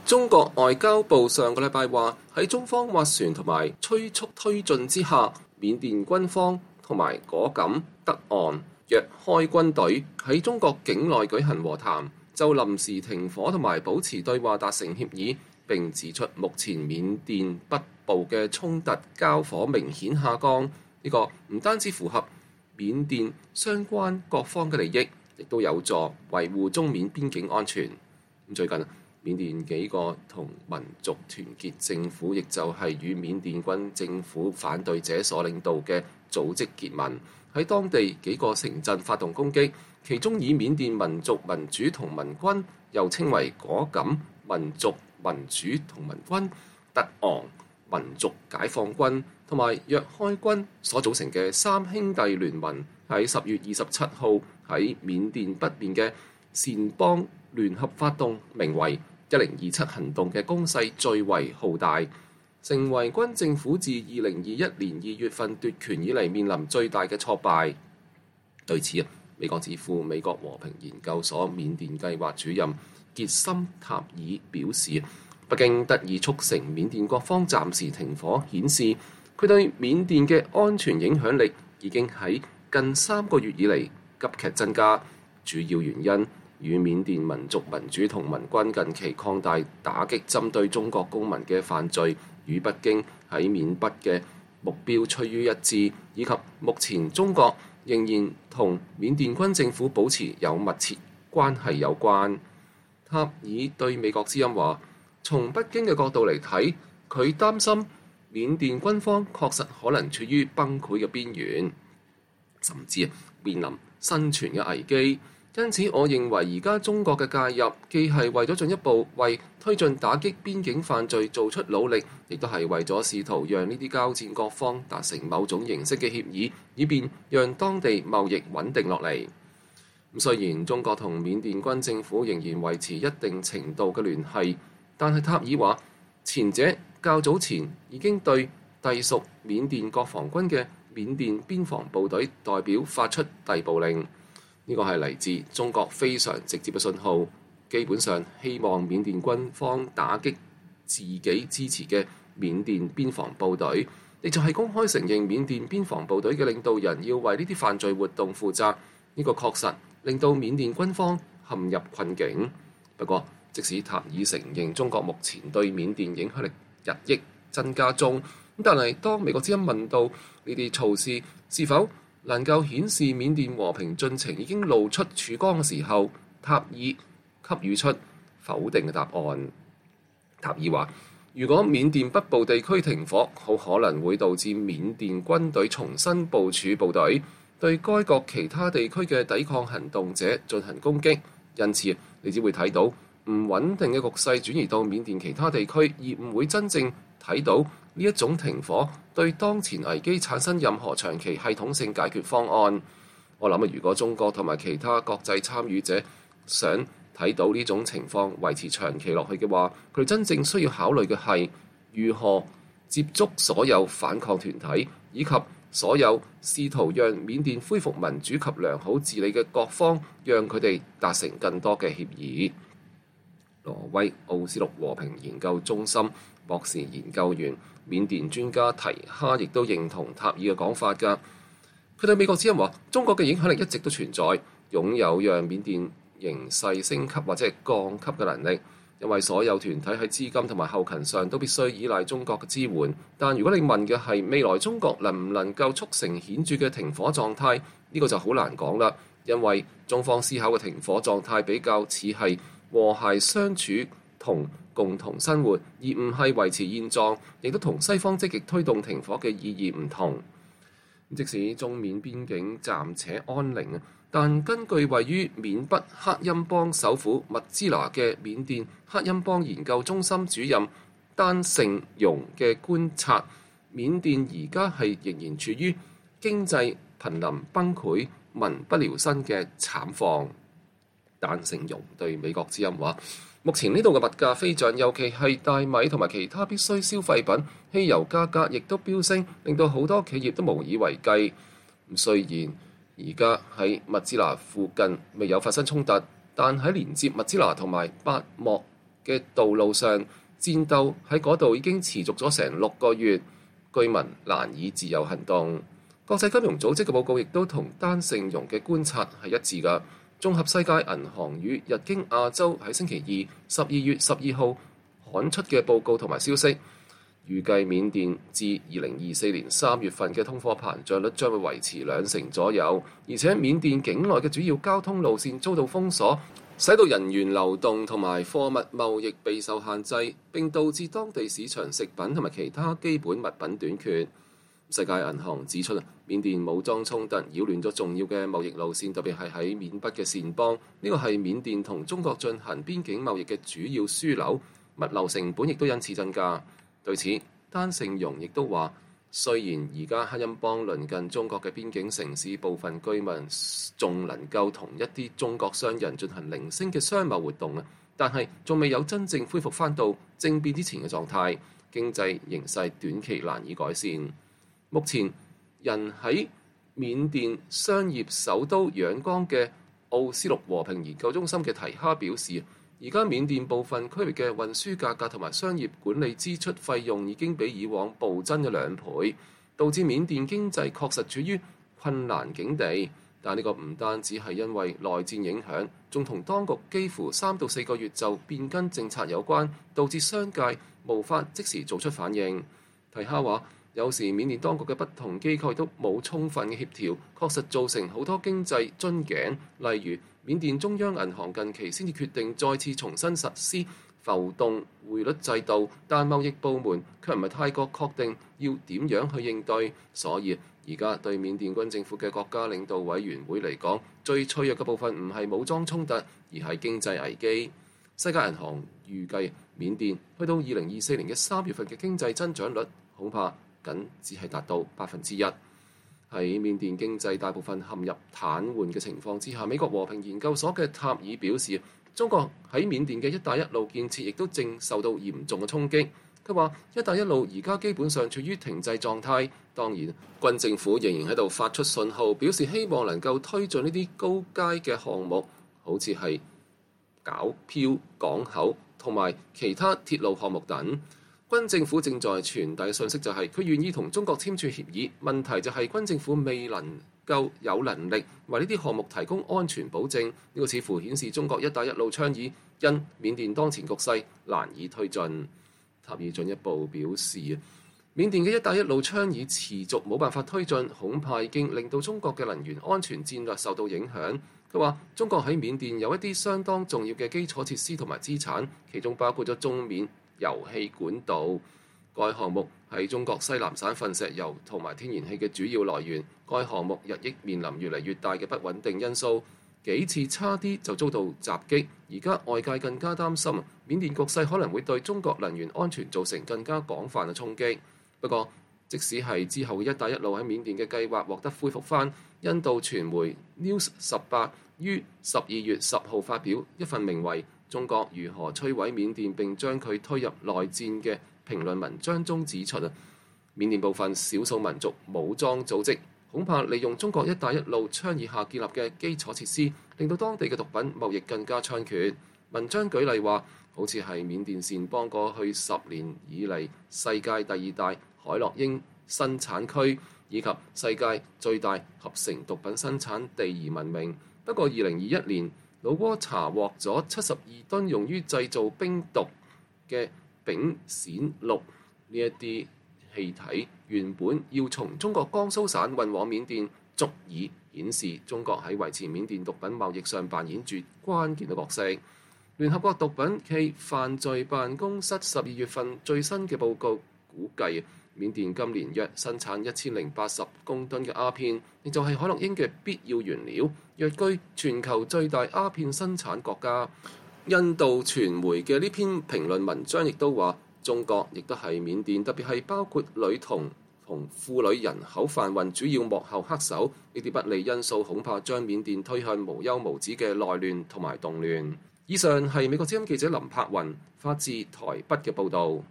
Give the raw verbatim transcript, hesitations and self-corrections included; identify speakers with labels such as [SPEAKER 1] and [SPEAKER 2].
[SPEAKER 1] 中國外交部上個禮拜話，喺中方斡旋同埋催促推進之下，緬甸軍方同埋果敢德岸約開軍隊喺中國境內舉行和談，就臨時停火同埋保持對話達成協議。並指出，目前緬甸北部嘅衝突交火明顯下降，呢個唔單止符合緬甸相關各方嘅利益，亦都有助維護中緬邊境安全。最近，緬甸幾個同民族團結政府，亦就係與緬甸軍政府反對者所領導嘅組織結盟，喺當地幾個城鎮發動攻擊，其中以緬甸民族民主同盟軍，又稱為果敢民族民主同盟軍、德昂民族解放軍同埋若開軍所組成嘅三兄弟聯盟，喺十月二十七號喺緬甸北面嘅善邦聯合發動名為一零二七行動嘅攻勢最為浩大，成為軍政府自二零二一年二月份奪權以嚟面臨最大嘅挫敗。對此啊，美國智庫美國和平研究所緬甸計劃主任傑森塔爾表示，北京得以促成緬甸各方暫時停火，顯示佢對緬甸嘅安全影響力已經喺近三個月以嚟急劇增加。主要原因與緬甸民族民主同盟軍近期擴大打擊針對中國公民嘅犯罪，與北京喺緬北嘅目標趨於一致，以及目前中國仍然同緬甸軍政府保持有密切關係有關。塔爾對美國之音話，從北京嘅角度嚟睇，佢擔心緬甸軍方確實可能處於崩潰嘅邊緣，甚至面臨生存嘅危機。因此，我認為而家中國嘅介入，既係為咗進一步為推進打擊邊境犯罪做出努力，亦都係為咗試圖讓呢啲交戰各方達成某種形式嘅協議，以便讓當地貿易穩定落嚟。咁雖然中國同緬甸軍政府仍然維持一定程度嘅聯繫，但係塔爾話，前者較早前已經對隸屬緬甸國防軍嘅緬甸邊防部隊代表發出逮捕令。呢個係嚟自中國非常直接嘅信號，基本上希望緬甸軍方打擊自己支持嘅緬甸邊防部隊，亦就係公開承認緬甸邊防部隊嘅領導人要為呢啲犯罪活動負責。呢個確實令到緬甸軍方陷入困境。不過，即使塔爾承認中國目前對緬甸影響力日益增加中，但係當美國之音問到呢啲措施是否能夠顯示緬甸和平進程已經露出曙光嘅時候，塔爾給予出否定嘅答案。塔爾話，如果緬甸北部地區停火，好可能會導致緬甸軍隊重新部署部隊，對該國其他地區嘅抵抗行動者進行攻擊。因此，你只會睇到唔穩定嘅局勢轉移到緬甸其他地區，而唔會真正睇到呢一種停火對當前危機產生任何長期系統性解決方案。我諗啊，如果中國同埋其他國際參與者想睇到呢種情況維持長期落去嘅話，佢哋真正需要考慮嘅係如何接觸所有反抗團體，以及所有試圖讓緬甸恢復民主及良好治理嘅各方，讓佢哋達成更多嘅協議。挪威奧斯陸和平研究中心博士研究員緬甸專家提哈亦都認同塔爾嘅講法㗎。佢對美國之音話，中國嘅影響力一直都存在，擁有讓緬甸形勢升級或者係降級嘅能力，因為所有團體喺資金同埋後勤上都必須依賴中國嘅支援。但如果你問嘅係未來中國能唔能夠促成顯著嘅停火狀態，呢個就好難講啦，因為中方思考嘅停火狀態比較似係和諧相處同共同生活，而唔係維持現狀，亦都同西方積極推動停火嘅意義唔同。即使中緬邊境暫且安寧，但根據位於緬北克欽邦首府密支那嘅緬甸克欽邦研究中心主任丹盛容嘅觀察，緬甸而家係仍然處於經濟瀕臨崩潰、民不聊生嘅慘況。丹盛容對美國之音話，目前呢度嘅物價飛漲，尤其係大米同埋其他必需消費品，汽油價格亦都飆升，令到好多企業都無以為繼。雖然而家喺密支那附近未有發生衝突，但喺連接密支那同埋八莫嘅道路上，戰鬥喺嗰度已經持續咗成六個月，居民難以自由行動。國際金融組織嘅報告亦都同單盛容嘅觀察係一致㗎。綜合世界銀行與日經亞洲喺星期二十二月十二號刊出嘅報告同埋消息，預計緬甸至二零二四年三月份嘅通貨膨脹率將會維持兩成左右，而且緬甸境內嘅主要交通路線遭到封鎖，使到人員流動同埋貨物貿易備受限制，並導致當地市場食品同埋其他基本物品短缺。世界銀行指出，緬甸武裝衝突擾亂咗重要嘅貿易路線，特別係喺緬北嘅撣邦，呢個係緬甸同中國進行邊境貿易嘅主要樞紐，物流成本亦都因此增加。對此，單盛容亦都話，雖然而家克欽邦鄰近中國嘅邊境城市，部分居民仲能夠同一啲中國商人進行零星嘅商貿活動啊，但係仲未有真正恢復翻到政變之前嘅狀態，經濟形勢短期難以改善。目前，人喺緬甸商業首都仰光嘅奧斯陸和平研究中心嘅提哈表示，而家緬甸部分區域嘅運輸價格同埋商業管理支出費用已經比以往暴增咗兩倍，導致緬甸經濟確實處於困難境地。但呢個唔單止係因為內戰影響，仲同當局幾乎三到四個月就變更政策有關，導致商界無法即時做出反應。提哈話，有時緬甸當局嘅不同機構都冇充分嘅協調，確實造成好多經濟樽頸。例如，緬甸中央銀行近期先至決定再次重新實施浮動匯率制度，但貿易部門卻唔係太過確定要點樣去應對。所以而家對緬甸軍政府嘅國家領導委員會嚟講，最脆弱嘅部分唔係武裝衝突，而係經濟危機。世界銀行預計緬甸去到二零二四年嘅三月份嘅經濟增長率恐怕僅只係達到百分之一。喺緬甸經濟大部分陷入癱瘓嘅情況之下，美國和平研究所嘅塔爾表示，中國喺緬甸嘅一帶一路建設亦都正受到嚴重嘅衝擊。佢話：一帶一路而家基本上處於停滯狀態。當然，軍政府仍然喺度發出信號，表示希望能夠推進呢啲高階嘅項目，好似係皎漂港口同埋其他鐵路項目等。軍政府正在傳遞嘅信息就係佢願意同中國簽署協議，問題就係軍政府未能夠有能力為呢啲項目提供安全保證。呢個似乎顯示中國一帶一路倡議因緬甸當前局勢難以推進。塔爾進一步表示，緬甸嘅一帶一路倡議持續冇辦法推進，恐怕已經令到中國嘅能源安全戰略受到影響。佢話中國喺緬甸有一啲相當重要嘅基礎設施同埋資產，其中包括咗中緬油氣管道。該項目係中國西南省份石油同埋天然氣嘅主要來源。該項目日益面臨越嚟越大嘅不穩定因素，幾次差啲就遭到襲擊。而家外界更加擔心緬甸局勢可能會對中國能源安全造成更加廣泛嘅衝擊。不過，即使係之後一帶一路喺緬甸嘅計劃獲得恢復翻，印度傳媒 News 十八於十二月十號發表一份名為《中國如何摧毀緬甸並將佢推入內戰》嘅評論文章中指出啊，緬甸部分少數民族武裝組織恐怕利用中國一帶一路倡議下建立嘅基礎設施，令到當地嘅毒品貿易更加猖獗。文章舉例話，好似係緬甸撣邦過去十年以嚟世界第二大海洛因生產區，以及世界最大合成毒品生產地而聞名。不過，二零二一年老撾查獲咗七十二噸用於製造冰毒嘅丙烯氯呢一啲氣體，原本要從中國江蘇省運往緬甸，足以顯示中國喺維持緬甸毒品貿易上扮演住關鍵嘅角色。聯合國毒品暨犯罪辦公室十二月份最新嘅報告估計，緬甸今年約生產一千零八十公噸嘅鴉片，亦就係海洛因嘅必要原料，躍居全球最大鴉片生產國家。印度傳媒嘅呢篇評論文章亦都話，中國亦都係緬甸，特別係包括女童同婦女人口販運主要幕後黑手。呢啲不利因素恐怕將緬甸推向無休無止嘅內亂同埋動亂。以上係美國之音記者林柏雲發自台北嘅報導。